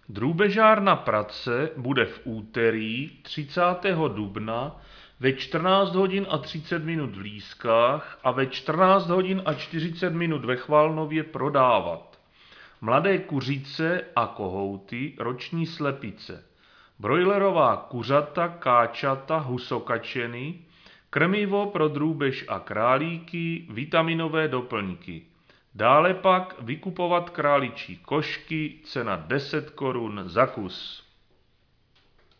Drůbežárna Pratce bude v úterý 30. dubna ve 14 hodin a 30 minut v Lískách a ve 14 hodin a 40 minut ve Chvalnově prodávat mladé kuřice a kohouty, roční slepice, brojlerová kuřata, káčata, husokačeny, krmivo pro drůbež a králíky, vitaminové doplňky. Dále pak vykupovat králičí košky, cena 10 korun za kus.